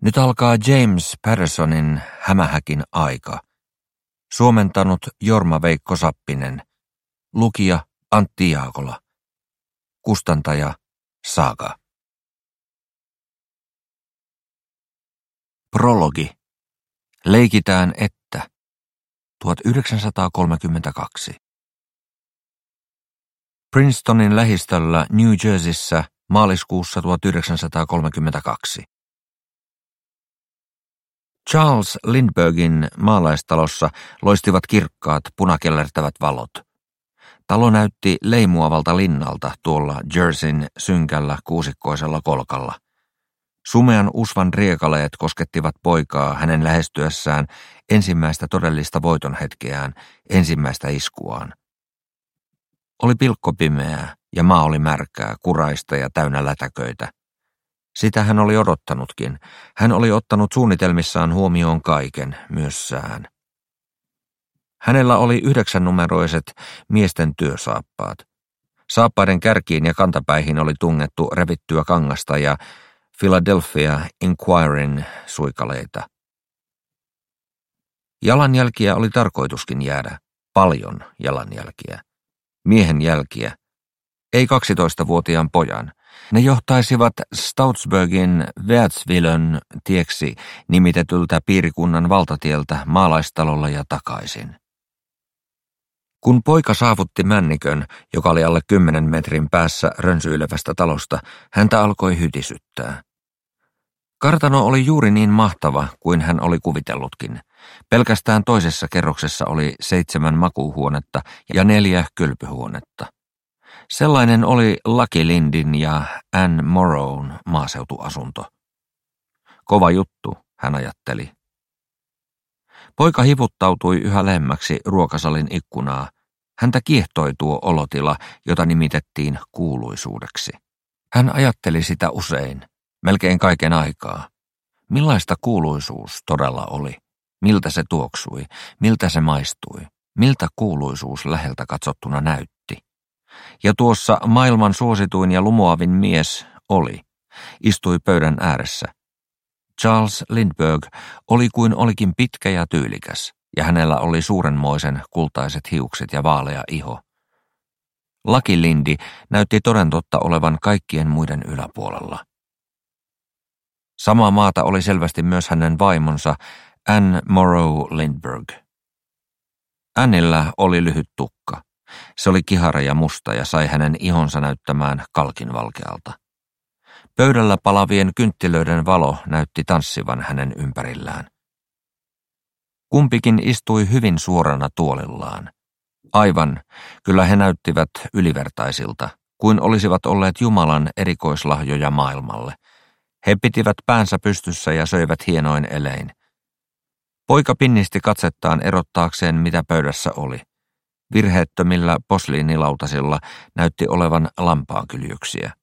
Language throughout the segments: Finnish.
Nyt alkaa James Pattersonin Hämähäkin aika. Suomentanut Jorma-Veikko Sappinen. Lukija Antti Jaakola. Kustantaja Saga. Prologi. Leikitään että. 1932. Princetonin lähistöllä New Jerseyssä maaliskuussa 1932. Charles Lindberghin maalaistalossa loistivat kirkkaat punakellertävät valot. Talo näytti leimuavalta linnalta tuolla Jerseyn synkällä kuusikkoisella kolkalla. Sumean usvan riekaleet koskettivat poikaa hänen lähestyessään ensimmäistä todellista voitonhetkeään, ensimmäistä iskuaan. Oli pilkkopimeää ja maa oli märkää, kuraista ja täynnä lätäköitä. Sitä hän oli odottanutkin. Hän oli ottanut suunnitelmissaan huomioon kaiken, myös sään. Hänellä oli 9-numeroiset miesten työsaappaat. Saappaiden kärkiin ja kantapäihin oli tungettu revittyä kangasta ja Philadelphia Inquirin suikaleita. Jalanjälkiä oli tarkoituskin jäädä. Paljon jalanjälkiä. Miehen jälkiä. Ei 12-vuotiaan pojan. Ne johtaisivat Stoutsburgin Wärtsilön tieksi nimitetyltä piirikunnan valtatieltä maalaistalolla ja takaisin. Kun poika saavutti männikön, joka oli alle 10 metrin päässä rönsyilevästä talosta, häntä alkoi hytisyttää. Kartano oli juuri niin mahtava kuin hän oli kuvitellutkin. Pelkästään toisessa kerroksessa oli 7 makuuhuonetta ja 4 kylpyhuonetta. Sellainen oli Lucky Lindin ja Ann Morrown maaseutuasunto. Kova juttu, hän ajatteli. Poika hivuttautui yhä lähemmäksi ruokasalin ikkunaa. Häntä kiehtoi tuo olotila, jota nimitettiin kuuluisuudeksi. Hän ajatteli sitä usein, melkein kaiken aikaa. Millaista kuuluisuus todella oli? Miltä se tuoksui? Miltä se maistui? Miltä kuuluisuus läheltä katsottuna näytti? Ja tuossa maailman suosituin ja lumoavin mies istui pöydän ääressä. Charles Lindbergh oli kuin olikin pitkä ja tyylikäs, ja hänellä oli suurenmoisen kultaiset hiukset ja vaalea iho. Lucky Lindy näytti toden totta olevan kaikkien muiden yläpuolella. Samaa maata oli selvästi myös hänen vaimonsa Ann Morrow Lindbergh. Annilla oli lyhyt tukka. Se oli kihara ja musta ja sai hänen ihonsa näyttämään kalkinvalkealta. Pöydällä palavien kynttilöiden valo näytti tanssivan hänen ympärillään. Kumpikin istui hyvin suorana tuolillaan. Aivan, kyllä he näyttivät ylivertaisilta, kuin olisivat olleet Jumalan erikoislahjoja maailmalle. He pitivät päänsä pystyssä ja söivät hienoin elein. Poika pinnisti katsettaan erottaakseen, mitä pöydässä oli. Virheettömillä posliinilautasilla näytti olevan lampaankyljyksiä.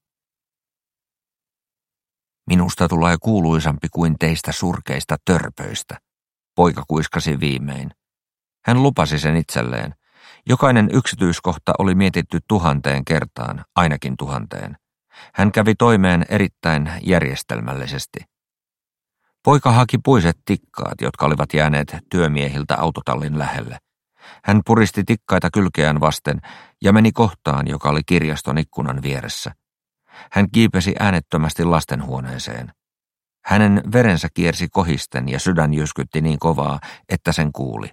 Minusta tulee kuuluisampi kuin teistä surkeista törpöistä, poika kuiskasi viimein. Hän lupasi sen itselleen. Jokainen yksityiskohta oli mietitty 1000 kertaan, ainakin 1000. Hän kävi toimeen erittäin järjestelmällisesti. Poika haki puiset tikkaat, jotka olivat jääneet työmiehiltä autotallin lähelle. Hän puristi tikkaita kylkeään vasten ja meni kohtaan, joka oli kirjaston ikkunan vieressä. Hän kiipesi äänettömästi lastenhuoneeseen. Hänen verensä kiersi kohisten ja sydän jyskytti niin kovaa, että sen kuuli.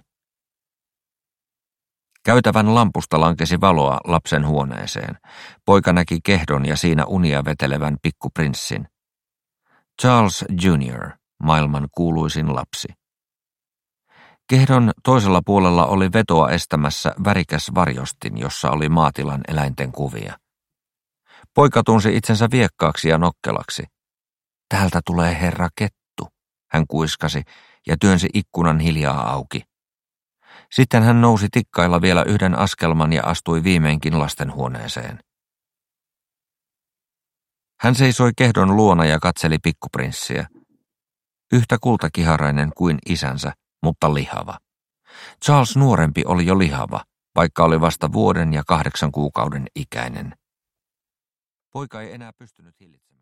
Käytävän lampusta lankesi valoa lapsen huoneeseen. Poika näki kehdon ja siinä unia vetelevän pikkuprinssin. Charles Jr., maailman kuuluisin lapsi. Kehdon toisella puolella oli vetoa estämässä värikäs varjostin, jossa oli maatilan eläinten kuvia. Poika tunsi itsensä viekkaaksi ja nokkelaksi. Täältä tulee herra Kettu, hän kuiskasi ja työnsi ikkunan hiljaa auki. Sitten hän nousi tikkailla vielä 1 askelman ja astui viimeinkin lastenhuoneeseen. Hän seisoi Kehdon luona ja katseli pikkuprinssiä. Yhtä kultakiharainen kuin isänsä, mutta lihava. Charles nuorempi oli jo lihava, vaikka oli vasta 1 vuoden ja 8 kuukauden ikäinen. Poika ei enää pystynyt hillitsemään.